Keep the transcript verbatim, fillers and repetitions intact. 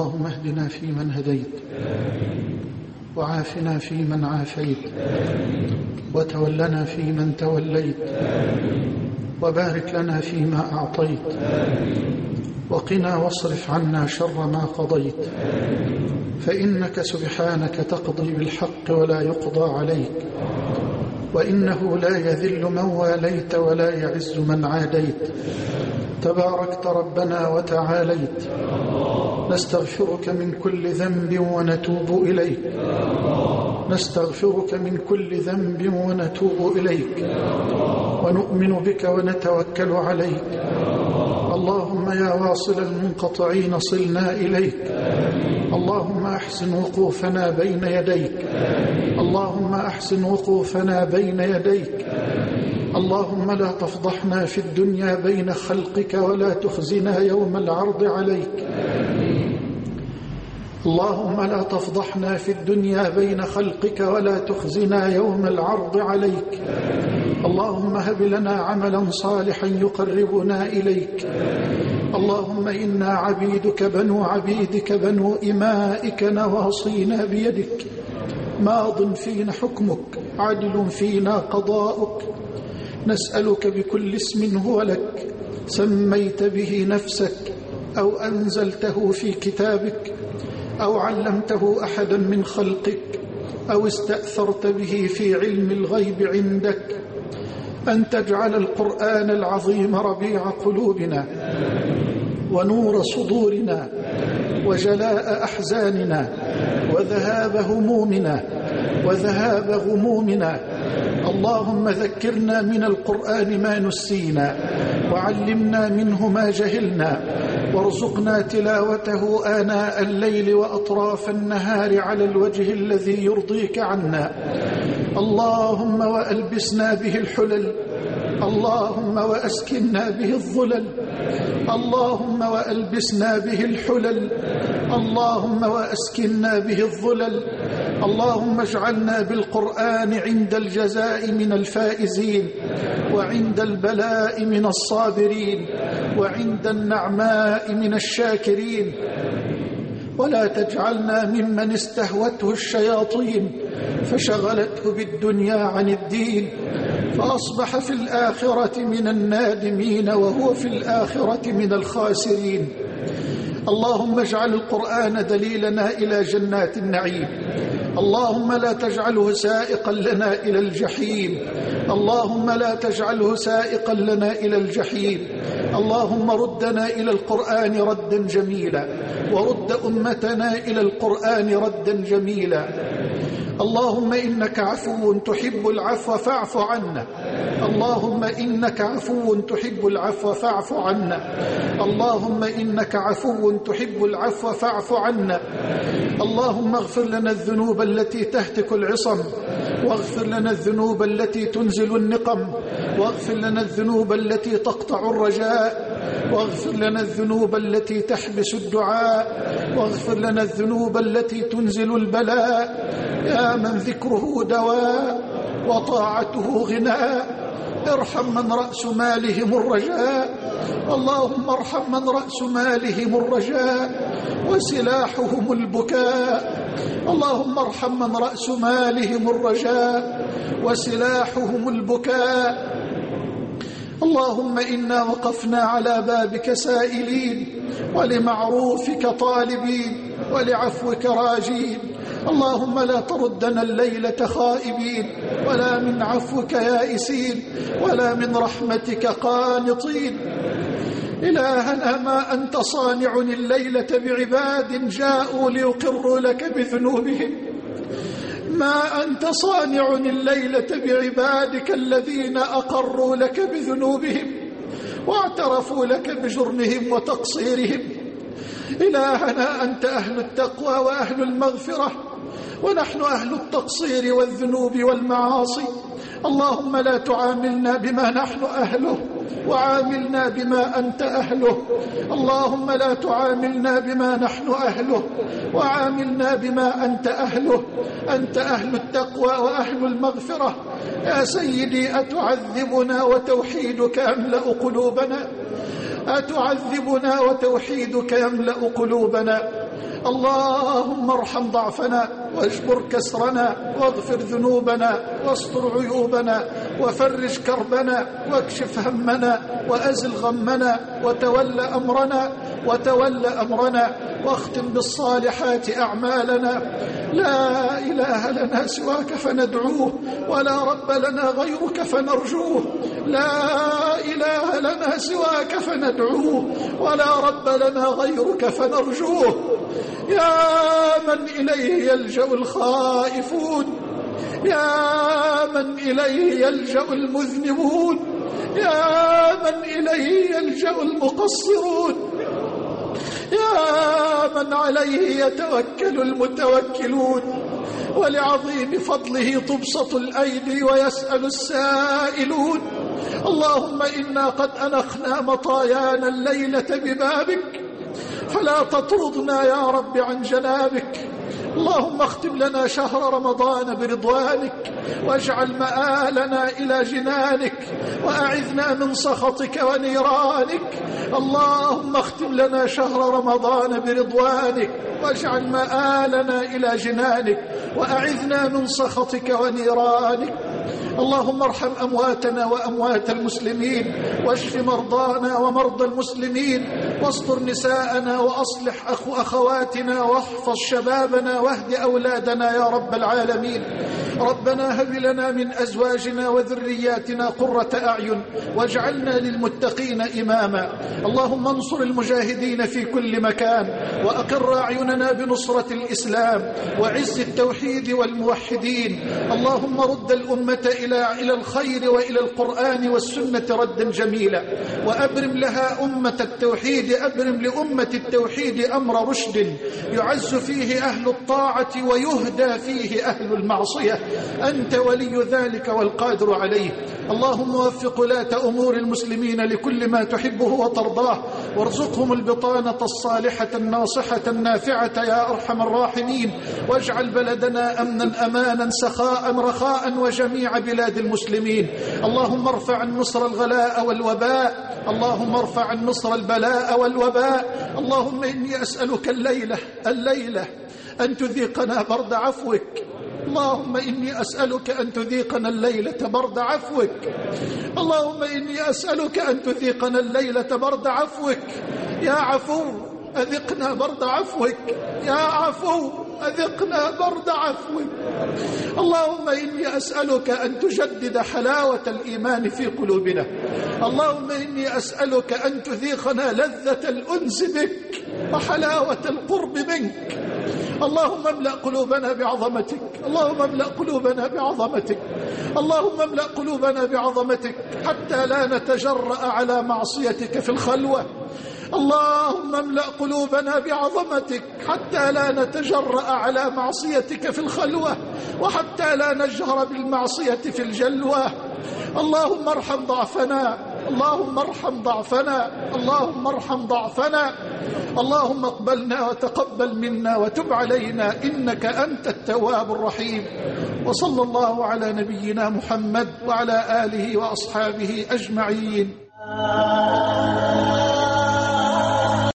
اللهم اهدنا فيمن هديت، وعافنا فيمن عافيت، وتولنا فيمن توليت، وبارك لنا فيما أعطيت، وقنا واصرف عنا شر ما قضيت، فإنك سبحانك تقضي بالحق ولا يقضى عليك، وإنه لا يذل من واليت ولا يعز من عاديت، تباركت ربنا وتعاليت. نستغفرك من كل ذنب ونتوب إليك، نستغفرك من كل ذنب ونتوب إليك، ونؤمن بك ونتوكل عليك. اللهم يا واصل المنقطعين صلنا إليك، اللهم أحسن وقوفنا بين يديك، اللهم أحسن وقوفنا بين يديك. اللهم لا تفضحنا في الدنيا بين خلقك ولا تخزنا يوم العرض عليك. اللهم لا تفضحنا في الدنيا بين خلقك ولا تخزنا يوم العرض عليك. اللهم هب لنا عملا صالحا يقربنا إليك. اللهم إنا عبيدك بنو عبيدك بنو إمائك نواصينا بيدك، ماض فينا حكمك، عدل فينا قضاؤك. نسألك بكل اسم هو لك سميت به نفسك أو أنزلته في كتابك أو علمته أحدا من خلقك أو استأثرت به في علم الغيب عندك، أن تجعل القرآن العظيم ربيع قلوبنا ونور صدورنا وجلاء أحزاننا وذهاب همومنا وذهاب غمومنا. اللهم ذكرنا من القرآن ما نسينا، وعلمنا منه ما جهلنا، وارزقنا تلاوته آناء الليل وأطراف النهار على الوجه الذي يرضيك عنا. اللهم وألبسنا به الحلل، اللهم وأسكننا به الظلل، اللهم وألبسنا به الحلل، اللهم وأسكننا به الظلل. اللهم اجعلنا بالقرآن عند الجزاء من الفائزين، وعند البلاء من الصابرين، وعند النعماء من الشاكرين. ولا تجعلنا ممن استهوته الشياطين فشغلته بالدنيا عن الدين، فأصبح في الآخرة من النادمين وهو في الآخرة من الخاسرين. اللهم اجعل القرآن دليلنا إلى جنات النعيم، اللهم لا تجعله سائقا لنا إلى الجحيم، اللهم لا تجعله سائقا لنا إلى الجحيم. اللهم ردنا إلى القرآن ردا جميلا، ورد أمتنا إلى القرآن ردا جميلا. اللهم إنك عفو تحب العفو فاعف عنا، اللهم إنك عفو تحب العفو فاعف عنا، اللهم إنك عفو تحب العفو فاعف عنا. اللهم اغفر لنا الذنوب التي تهتك العصم، واغفر لنا الذنوب التي تنزل النقم، واغفر لنا الذنوب التي تقطع الرجاء، واغفر لنا الذنوب التي تحبس الدعاء، واغفر لنا الذنوب التي تنزل البلاء. يا من ذكره دواء وطاعته غناء، ارحم من رأس مالهم الرجاء، اللهم ارحم من رأس مالهم الرجاء وسلاحهم البكاء. اللهم ارحم من رأس مالهم الرجاء وسلاحهم البكاء. اللهم إنا وقفنا على بابك سائلين، ولمعروفك طالبين، ولعفوك راجين. اللهم لا تردنا الليلة خائبين، ولا من عفوك يائسين، ولا من رحمتك قانطين. إلهنا ما أنت صانع الليلة بعباد جاءوا ليقروا لك بذنوبهم، ما أنت صانع الليلة بعبادك الذين أقروا لك بذنوبهم واعترفوا لك بجرمهم وتقصيرهم. إلهنا أنت أهل التقوى وأهل المغفرة، ونحن أهل التقصير والذنوب والمعاصي. اللهم لا تعاملنا بما نحن أهله، وعاملنا بما أنت أهله. اللهم لا تعاملنا بما نحن أهله، وعاملنا بما أنت أهله. أنت أهل التقوى وأهل المغفرة. يا سيدي أتعذبنا وتوحيدك يملأ قلوبنا؟ أتعذبنا وتوحيدك يملأ قلوبنا؟ اللهم ارحم ضعفنا واجبر كسرنا واغفر ذنوبنا واستر عيوبنا وفرج كربنا واكشف همنا وأزل غمنا وتول أمرنا وتول أمرنا واختم بالصالحات أعمالنا. لا إله لنا سواك فندعوه ولا رب لنا غيرك فنرجوه. لا إله لنا سواك فندعوه ولا رب لنا غيرك فنرجوه. يا من إليه يلجأ الخائفون، يا من إليه يلجأ المذنبون، يا من إليه يلجأ المقصرون، يا من عليه يتوكل المتوكلون، ولعظيم فضله تبسط الأيدي ويسأل السائلون. اللهم إنا قد أنخنا مطايانا الليلة ببابك فلا تطردنا يا رب عن جنابك. اللهم اختم لنا شهر رمضان برضوانك واجعل مآلنا إلى جنانك وأعذنا من سخطك ونيرانك. اللهم اختم لنا شهر رمضان برضوانك واجعل مآلنا إلى جنانك وأعذنا من سخطك ونيرانك. اللهم ارحم أمواتنا وأموات المسلمين واشف مرضانا ومرضى المسلمين واستر نساءنا وأصلح أخو أخواتنا واحفظ شبابنا واهد أولادنا يا رب العالمين. ربنا هب لنا من أزواجنا وذرياتنا قرة أعين واجعلنا للمتقين إماما. اللهم انصر المجاهدين في كل مكان وأقر أعيننا بنصرة الإسلام وعز التوحيد والموحدين. اللهم رد الأمة إلى إلى الخير وإلى القرآن والسنة ردا جميلا وأبرم لها أمة التوحيد، أبرم لأمة التوحيد أمر رشد يعز فيه أهل الطاعة ويهدى فيه أهل المعصية. أنت ولي ذلك والقادر عليه. اللهم وفق ولاة أمور المسلمين لكل ما تحبه وترضاه وارزقهم البطانة الصالحة الناصحة النافعة يا أرحم الراحمين. واجعل بلدنا أمنا أمانا سخاء رخاء وجميع بلاد المسلمين. اللهم ارفع النصر الغلاء والوباء، اللهم ارفع النصر البلاء والوباء. اللهم إني أسألك الليلة الليلة أن تذيقنا برد عفوك. اللهم إني أسألك أن تذيقنا الليلة برد عفوك. اللهم إني أسألك أن تذيقنا الليلة برد عفوك. يا عفو أذقنا برد عفوك، يا عفو أذقنا برد عفوك. اللهم إني أسألك أن تجدد حلاوة الإيمان في قلوبنا. اللهم إني أسألك أن تذيقنا لذة الأنس بك وحلاوة القرب منك. اللهم املأ قلوبنا بعظمتك، اللهم املأ قلوبنا بعظمتك، اللهم املأ قلوبنا بعظمتك حتى لا نتجرأ على معصيتك في الخلوة. اللهم املأ قلوبنا بعظمتك حتى لا نتجرأ على معصيتك في الخلوة وحتى لا نجهر بالمعصية في الجلوة. اللهم ارحم ضعفنا، اللهم ارحم ضعفنا، اللهم ارحم ضعفنا. اللهم اقبلنا وتقبل منا وتب علينا إنك أنت التواب الرحيم. وصلى الله على نبينا محمد وعلى آله وأصحابه أجمعين.